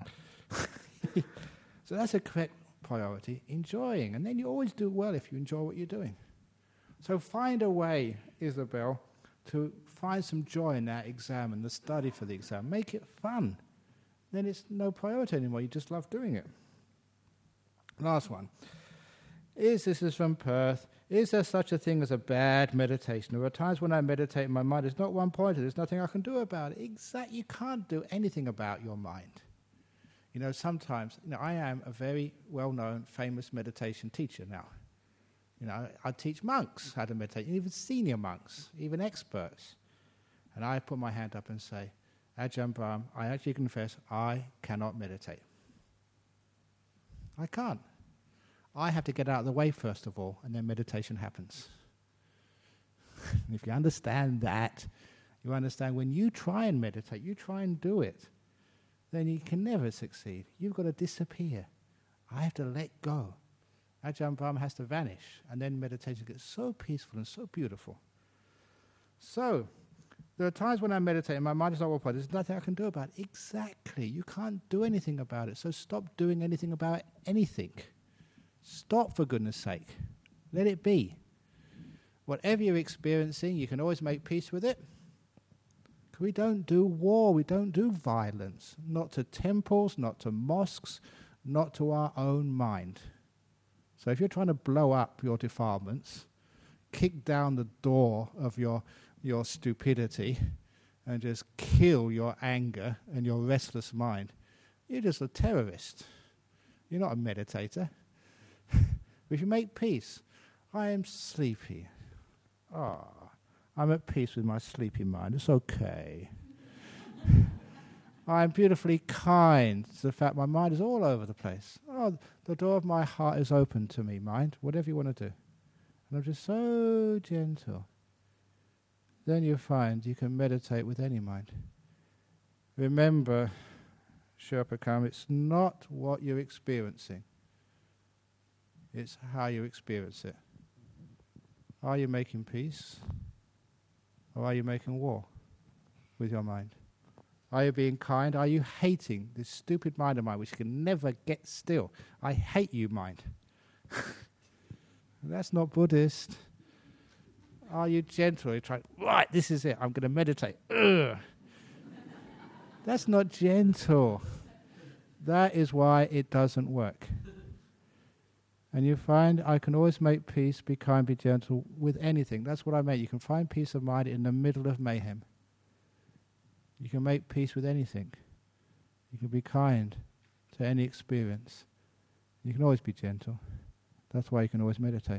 So that's a correct priority, enjoying. And then you always do well if you enjoy what you're doing. So find a way, Isabel, to find some joy in that exam and the study for the exam. Make it fun. Then it's no priority anymore. You just love doing it. Last one. This is from Perth. Is there such a thing as a bad meditation? There are times when I meditate, my mind is not one-pointed. There's nothing I can do about it. Exactly. You can't do anything about your mind. Sometimes, I am a very well-known, famous meditation teacher now. I teach monks how to meditate, even senior monks, even experts. And I put my hand up and say, Ajahn Brahm, I actually confess I cannot meditate. I can't. I have to get out of the way first of all, and then meditation happens. If you understand that, you understand when you try and meditate, you try and do it, then you can never succeed. You've got to disappear. I have to let go. Ajahn Brahm has to vanish, and then meditation gets so peaceful and so beautiful. So, there are times when I meditate and my mind is not occupied. There's nothing I can do about it. Exactly. You can't do anything about it. So stop doing anything about anything. Stop, for goodness sake. Let it be. Whatever you're experiencing, you can always make peace with it. We don't do war. We don't do violence. Not to temples, not to mosques, not to our own mind. So if you're trying to blow up your defilements, kick down the door of your stupidity and just kill your anger and your restless mind, you're just a terrorist. You're not a meditator. If you make peace, I am sleepy. I'm at peace with my sleepy mind. It's okay. I'm beautifully kind to the fact my mind is all over the place. The door of my heart is open to me, mind, whatever you want to do. And I'm just so gentle. Then you find you can meditate with any mind. Remember, Sherpa Kam, it's not what you're experiencing. It's how you experience it. Are you making peace? Or are you making war with your mind? Are you being kind? Are you hating this stupid mind of mine which can never get still? I hate you, mind. That's not Buddhist. Are you gentle? You try, right, this is it. I'm going to meditate. Ugh. That's not gentle. That is why it doesn't work. And you find I can always make peace, be kind, be gentle with anything. That's what I meant. You can find peace of mind in the middle of mayhem. You can make peace with anything. You can be kind to any experience. You can always be gentle. That's why you can always meditate.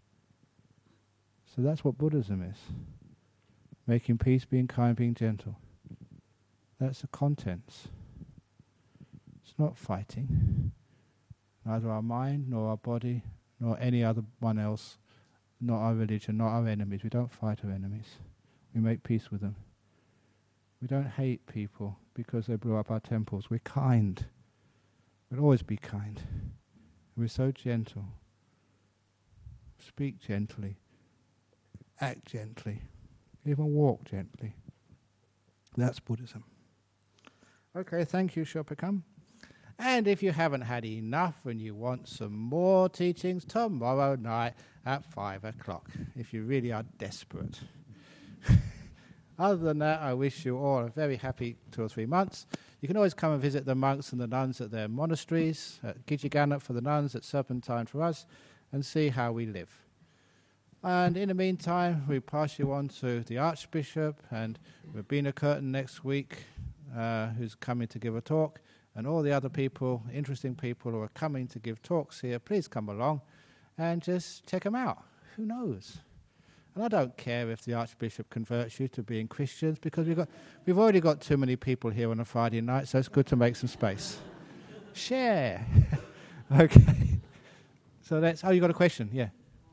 So that's what Buddhism is. Making peace, being kind, being gentle. That's the contents. It's not fighting. Neither our mind, nor our body, nor any other one else, not our religion, not our enemies. We don't fight our enemies. We make peace with them. We don't hate people because they blew up our temples. We're kind. We'll always be kind. We're so gentle. Speak gently. Act gently. Even walk gently. That's Buddhism. Okay, thank you, Sherpa Kam. And if you haven't had enough and you want some more teachings, tomorrow night at 5 o'clock, if you really are desperate. Other than that, I wish you all a very happy 2 or 3 months. You can always come and visit the monks and the nuns at their monasteries, at Gijigana for the nuns, at Serpentine for us, and see how we live. And in the meantime, we pass you on to the Archbishop and Rabina Curtin next week, who's coming to give a talk, and all the other people, interesting people who are coming to give talks here. Please come along and just check them out. Who knows? And I don't care if the Archbishop converts you to being Christians, because we've already got too many people here on a Friday night, so it's good to make some space. Share. Okay. So that's... Oh, you got a question? Yeah.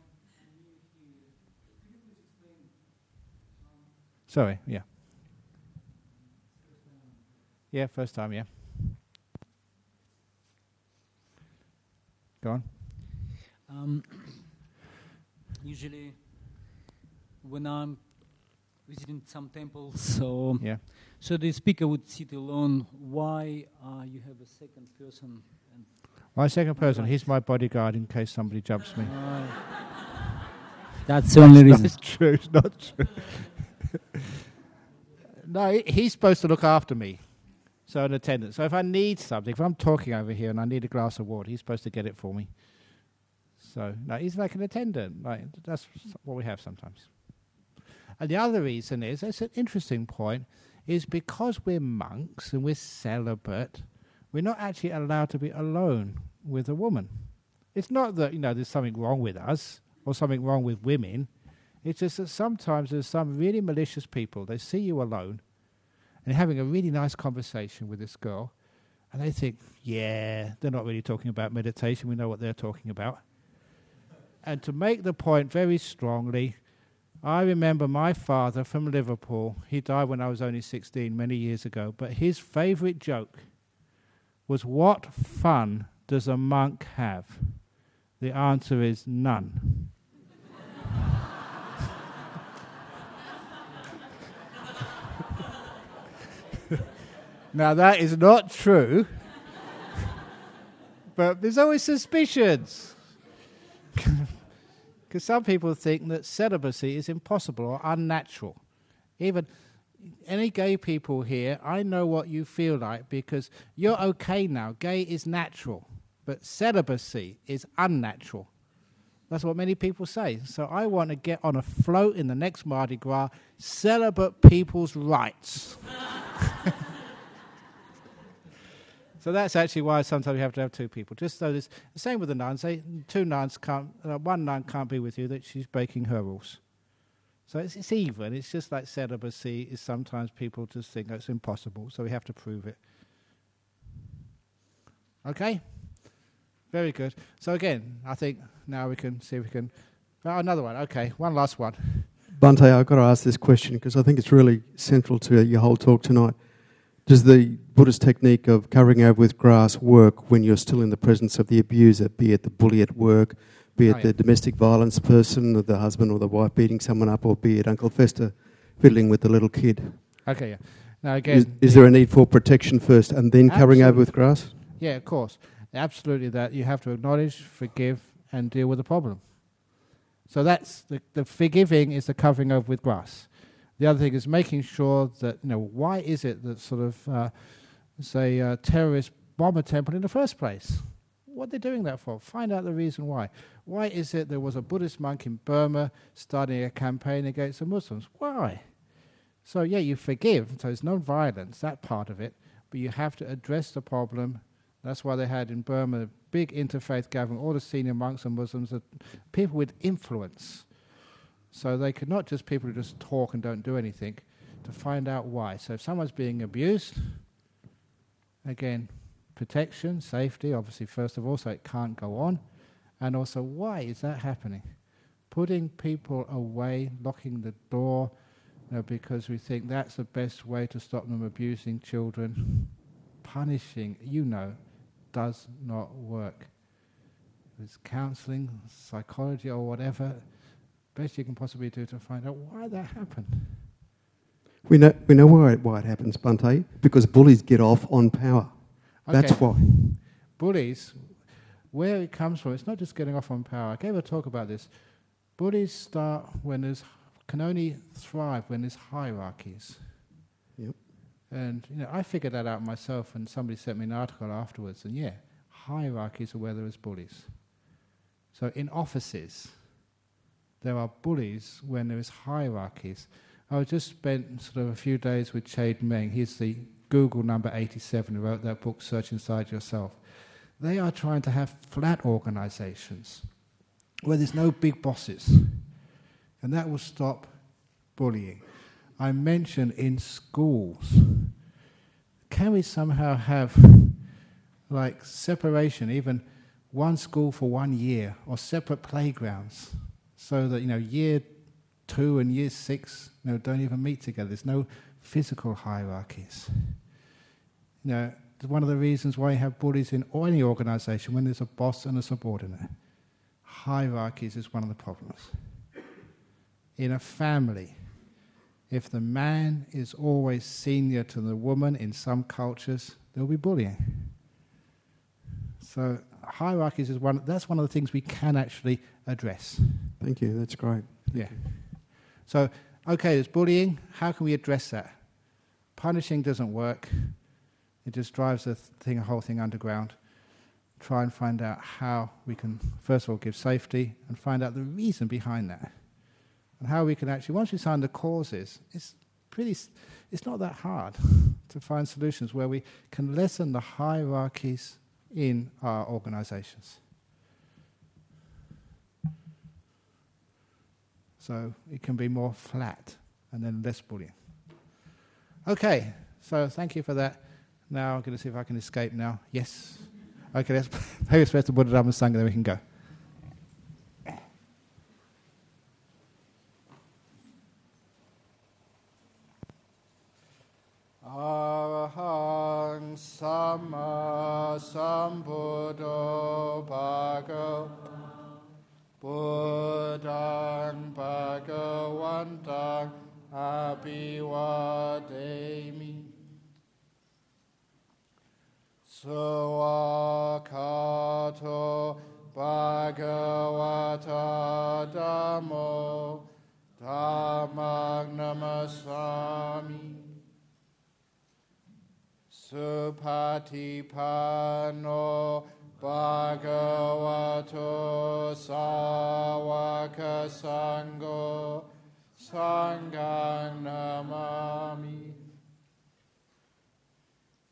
Sorry, yeah. Yeah, first time, yeah. Go on. Usually, when I'm visiting some temples, so the speaker would sit alone. Why you have a second person? My second person, he's my bodyguard in case somebody jumps me. That's the only reason. That's true, it's not true. No, he's supposed to look after me. So an attendant. So if I need something, if I'm talking over here and I need a glass of water, he's supposed to get it for me. So no, he's like an attendant. Like, that's what we have sometimes. And the other reason is, it's an interesting point, is because we're monks and we're celibate, we're not actually allowed to be alone with a woman. It's not that, there's something wrong with us or something wrong with women. It's just that sometimes there's some really malicious people. They see you alone and having a really nice conversation with this girl, and they think, yeah, they're not really talking about meditation. We know what they're talking about. And to make the point very strongly, I remember my father from Liverpool. He died when I was only 16, many years ago. But his favourite joke was, what fun does a monk have? The answer is none. Now, that is not true. But there's always suspicions. Because some people think that celibacy is impossible or unnatural. Even any gay people here, I know what you feel like because you're okay now. Gay is natural, but celibacy is unnatural. That's what many people say. So I want to get on a float in the next Mardi Gras, celibate people's rights. So that's actually why sometimes you have to have two people. Just so this, the same with the nuns. Two nuns can't, one nun can't be with you, that she's breaking her rules. So it's even. It's just like celibacy is sometimes people just think it's impossible, so we have to prove it. Okay? Very good. So again, I think now we can see if we can... Oh, another one. Okay, one last one. Bhante, I've got to ask this question because I think it's really central to your whole talk tonight. Does the Buddhist technique of covering over with grass work when you're still in the presence of the abuser, be it the bully at work, be it the domestic violence person, or the husband or the wife beating someone up, or be it Uncle Fester fiddling with the little kid? Okay, yeah. Now again... Is there a need for protection first and then covering over with grass? Yeah, of course. Absolutely that. You have to acknowledge, forgive, and deal with the problem. So that's the forgiving is the covering over with grass. The other thing is making sure that, why is it that sort of, terrorists bomb a temple in the first place? What are they doing that for? Find out the reason why. Why is it there was a Buddhist monk in Burma starting a campaign against the Muslims? Why? So, yeah, you forgive, so there's no violence, that part of it, but you have to address the problem. That's why they had in Burma a big interfaith gathering, all the senior monks and Muslims, people with influence. So they could not just people who just talk and don't do anything, to find out why. So if someone's being abused, again, protection, safety, obviously first of all, so it can't go on. And also, why is that happening? Putting people away, locking the door, because we think that's the best way to stop them abusing children. Punishing, does not work. It's counselling, psychology or whatever, best you can possibly do to find out why that happened. We know why it happens, Bhante, because bullies get off on power. Okay. That's why. Bullies, where it comes from, it's not just getting off on power. I gave a talk about this. Bullies start can only thrive when there's hierarchies. Yep. And I figured that out myself, and somebody sent me an article afterwards, and hierarchies are where there is bullies. So in offices, there are bullies when there is hierarchies. I just spent sort of a few days with Chade Meng. He's the Google number 87 who wrote that book, Search Inside Yourself. They are trying to have flat organizations where there's no big bosses. And that will stop bullying. I mentioned in schools, can we somehow have separation, even one school for 1 year, or separate playgrounds, so that year 2 and year 6 don't even meet together. There's no physical hierarchies. One of the reasons why you have bullies in any organization, when there's a boss and a subordinate, hierarchies is one of the problems. In a family, if the man is always senior to the woman in some cultures, there'll be bullying. So hierarchies is that's one of the things we can actually address. Thank you, that's great. Yeah. So, okay, there's bullying. How can we address that? Punishing doesn't work. It just drives the whole thing underground. Try and find out how we can, first of all, give safety and find out the reason behind that. And how we can actually, once we find the causes, it's not that hard to find solutions where we can lessen the hierarchies in our organizations. So it can be more flat and then less bullying. Okay, so thank you for that. Now I'm going to see if I can escape now. Yes. Okay, let's pay respect to Buddha, Dhamma, Sangha, then we can go. Sambuddho Bhagavato Buddhaṃ Bhagavantaṃ Abhivademi Sawakato Bhagavata Dhammo Dhammang Namasami Supatipano Bhagavato Sāvaka Sangho Sanghang